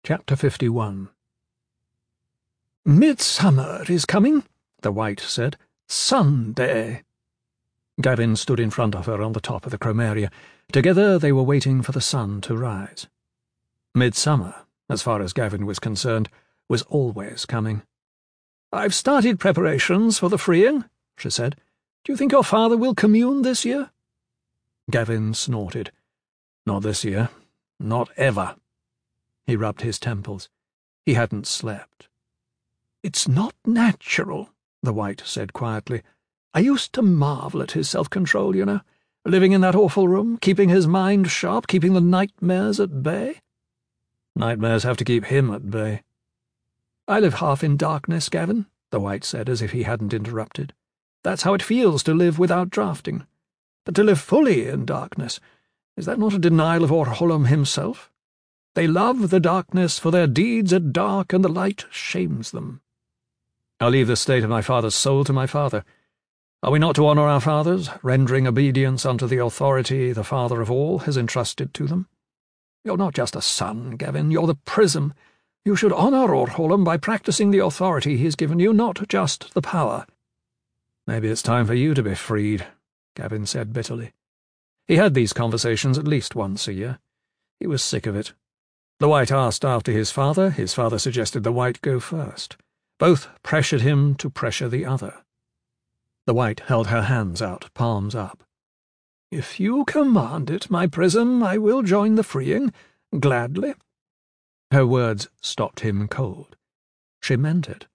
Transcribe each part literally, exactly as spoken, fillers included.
Chapter fifty-one. "Midsummer is coming," the White said. "Sunday." Gavin stood in front of her on the top of the Chromaria. Together they were waiting for the sun to rise. Midsummer, as far as Gavin was concerned, was always coming. "I've started preparations for the freeing," she said. "Do you think your father will commune this year?" Gavin snorted. "Not this year. Not ever." He rubbed his temples. He hadn't slept. "It's not natural," the White said quietly. "I used to marvel at his self-control, you know, living in that awful room, keeping his mind sharp, keeping the nightmares at bay." "Nightmares have to keep him at bay." "I live half in darkness, Gavin," the White said, as if he hadn't interrupted. "That's how it feels to live without drafting. But to live fully in darkness, is that not a denial of Orholam himself? They love the darkness, for their deeds are dark, and the light shames them." "I'll leave the state of my father's soul to my father. Are we not to honour our fathers, rendering obedience unto the authority the Father of all has entrusted to them?" "You're not just a son, Gavin, you're the prism. You should honour Orholam by practising the authority he has given you, not just the power." "Maybe it's time for you to be freed," Gavin said bitterly. He had these conversations at least once a year. He was sick of it. The White asked after his father. His father suggested the White go first. Both pressured him to pressure the other. The White held her hands out, palms up. "If you command it, my prism, I will join the freeing, gladly." Her words stopped him cold. She meant it.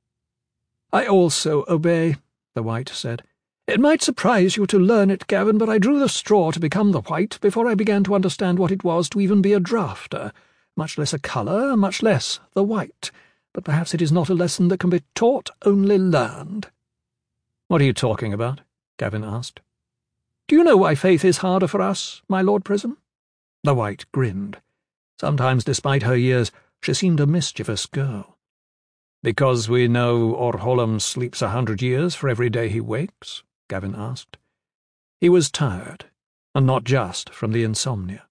"I also obey," the White said. "It might surprise you to learn it, Gavin, but I drew the straw to become the White before I began to understand what it was to even be a drafter, much less a colour, much less the White. But perhaps it is not a lesson that can be taught, only learned." "What are you talking about?" Gavin asked. "Do you know why faith is harder for us, my Lord Prism?" The White grinned. Sometimes, despite her years, she seemed a mischievous girl. "Because we know Orholam sleeps a hundred years for every day he wakes?" Gavin asked. He was tired, and not just from the insomnia.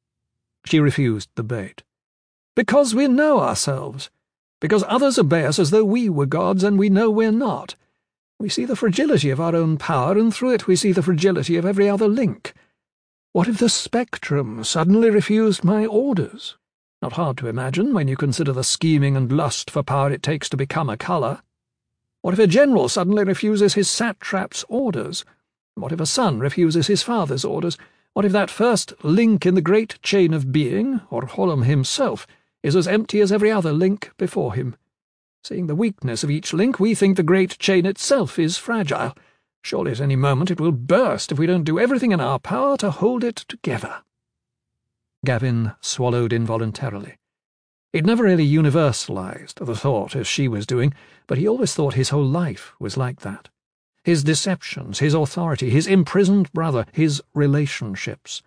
She refused the bait. "Because we know ourselves. Because others obey us as though we were gods, and we know we're not. We see the fragility of our own power, and through it we see the fragility of every other link. What if the spectrum suddenly refused my orders? Not hard to imagine when you consider the scheming and lust for power it takes to become a colour. What if a general suddenly refuses his satrap's orders? What if a son refuses his father's orders? What if that first link in the great chain of being, Orholam himself, is as empty as every other link before him? Seeing the weakness of each link, we think the great chain itself is fragile. Surely at any moment it will burst if we don't do everything in our power to hold it together." Gavin swallowed involuntarily. He'd never really universalized the thought as she was doing, but he always thought his whole life was like that. His deceptions, his authority, his imprisoned brother, his relationships.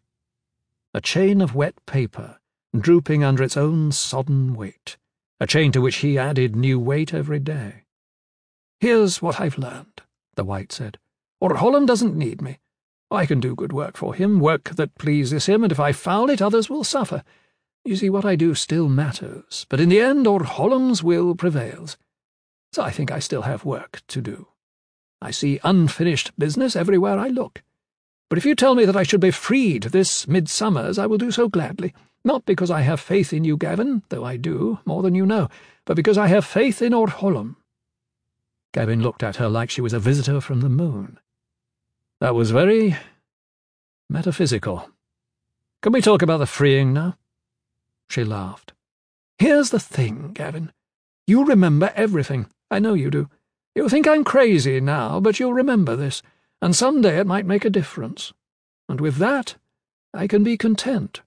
A chain of wet paper, drooping under its own sodden weight, a chain to which he added new weight every day. "Here's what I've learned," the White said. "Orholam doesn't need me. I can do good work for him, work that pleases him, and if I foul it, others will suffer. You see, what I do still matters, but in the end Orholam's will prevails. So I think I still have work to do. I see unfinished business everywhere I look. But if you tell me that I should be freed this midsummers, I will do so gladly, not because I have faith in you, Gavin, though I do, more than you know, but because I have faith in Orholam." Gavin looked at her like she was a visitor from the moon. "That was very metaphysical. Can we talk about the freeing now?" She laughed. "Here's the thing, Gavin. You remember everything. I know you do. You'll think I'm crazy now, but you'll remember this, and some day it might make a difference. And with that, I can be content."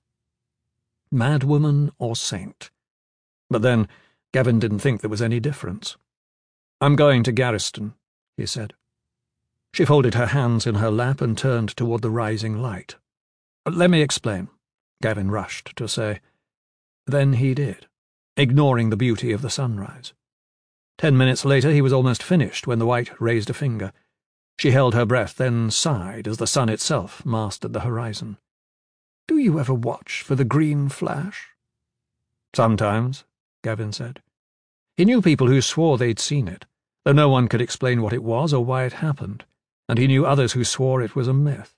Madwoman or saint. But then, Gavin didn't think there was any difference. "I'm going to Garriston," he said. She folded her hands in her lap and turned toward the rising light. "Let me explain," Gavin rushed to say. Then he did, ignoring the beauty of the sunrise. Ten minutes later he was almost finished when the White raised a finger. She held her breath, then sighed as the sun itself mastered the horizon. "Do you ever watch for the green flash?" "Sometimes," Gavin said. He knew people who swore they'd seen it, though no one could explain what it was or why it happened, and he knew others who swore it was a myth.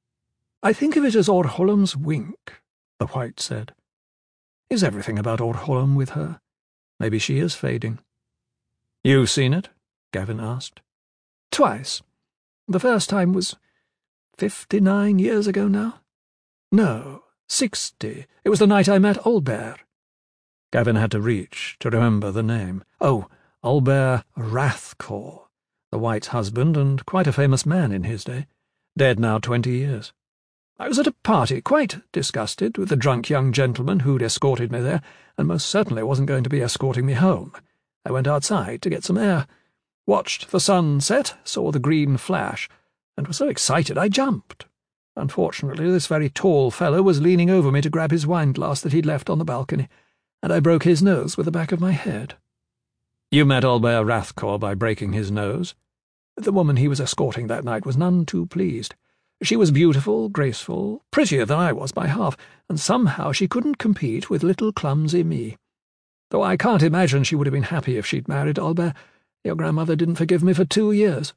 I think of it as Orholam's wink, the White said. Is everything about Orholam with her? Maybe she is fading. You've seen it? Gavin asked. Twice. The first time was fifty-nine years ago now? No, sixty. It was the night I met Albert. Gavin had to reach to remember the name. Oh, Albert Rathcore, the White's husband and quite a famous man in his day, dead now twenty years. I was at a party, quite disgusted with the drunk young gentleman who'd escorted me there, and most certainly wasn't going to be escorting me home. I went outside to get some air, watched the sun set, saw the green flash, and was so excited I jumped. Unfortunately, this very tall fellow was leaning over me to grab his wine glass that he'd left on the balcony, and I broke his nose with the back of my head. You met Albert Rathcore by breaking his nose? The woman he was escorting that night was none too pleased. She was beautiful, graceful, prettier than I was by half, and somehow she couldn't compete with little clumsy me. Though I can't imagine she would have been happy if she'd married Albert. Your grandmother didn't forgive me for two years.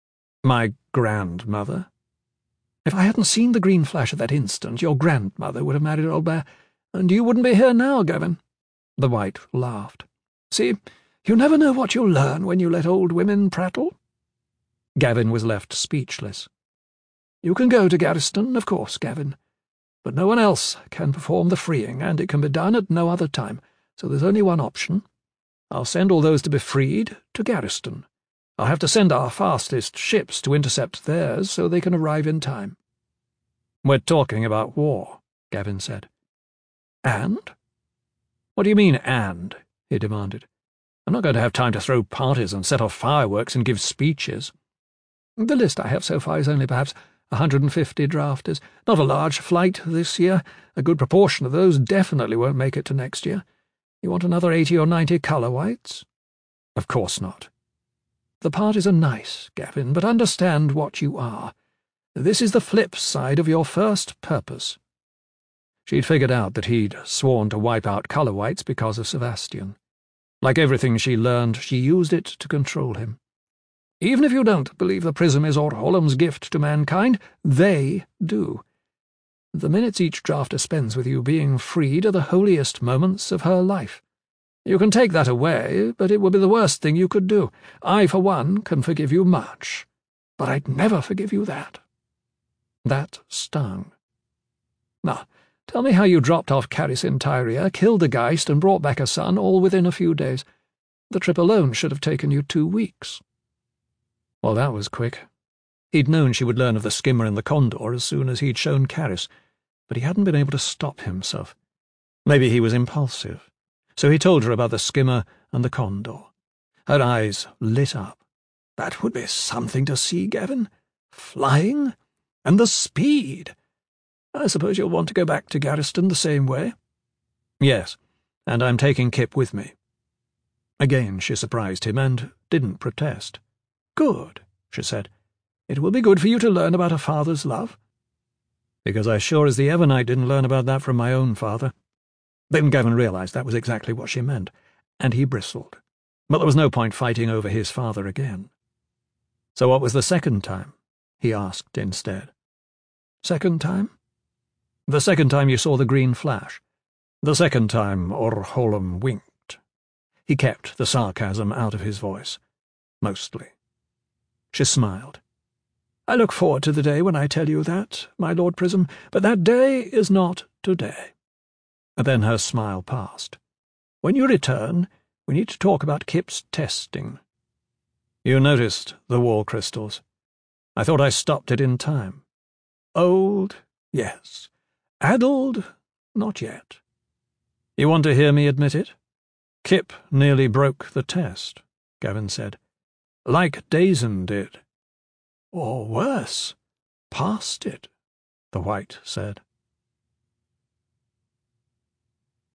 My grandmother? If I hadn't seen the green flash at that instant, your grandmother would have married Albert, and you wouldn't be here now, Gavin. The White laughed. See, you never know what you'll learn when you let old women prattle. Gavin was left speechless. You can go to Garriston, of course, Gavin, but no one else can perform the freeing, and it can be done at no other time, so there's only one option. I'll send all those to be freed to Garriston. I'll have to send our fastest ships to intercept theirs so they can arrive in time. We're talking about war, Gavin said. And? What do you mean, and? He demanded. I'm not going to have time to throw parties and set off fireworks and give speeches. The list I have so far is only perhaps one hundred and fifty drafters. Not a large flight this year. A good proportion of those definitely won't make it to next year. You want another eighty or ninety colour whites? Of course not. The parties are nice, Gavin, but understand what you are. This is the flip side of your first purpose. She'd figured out that he'd sworn to wipe out colour whites because of Sebastian. Like everything she learned, she used it to control him. Even if you don't believe the prism is Orholam's gift to mankind, they do. The minutes each drafter spends with you being freed are the holiest moments of her life. You can take that away, but it would be the worst thing you could do. I, for one, can forgive you much, but I'd never forgive you that. That stung. Now, tell me how you dropped off Caris in Tyria, killed a Geist, and brought back a son, all within a few days. The trip alone should have taken you two weeks. Well, that was quick. He'd known she would learn of the skimmer and the condor as soon as he'd shown Caris, but he hadn't been able to stop himself. Maybe he was impulsive. So he told her about the skimmer and the condor. Her eyes lit up. That would be something to see, Gavin. Flying? And the speed! I suppose you'll want to go back to Garriston the same way? Yes, and I'm taking Kip with me. Again she surprised him and didn't protest. Good, she said. It will be good for you to learn about a father's love. Because I sure as the Evernight didn't learn about that from my own father. Then Gavin realized that was exactly what she meant, and he bristled. But there was no point fighting over his father again. So what was the second time? He asked instead. Second time? The second time you saw the green flash. The second time Orholam winked. He kept the sarcasm out of his voice. Mostly. She smiled. I look forward to the day when I tell you that, my Lord Prism, but that day is not today. Then her smile passed. When you return, we need to talk about Kip's testing. You noticed the wall crystals. I thought I stopped it in time. Old, yes. Addled, not yet. You want to hear me admit it? Kip nearly broke the test, Gavin said. Like Dazen did. Or worse, passed it, the White said.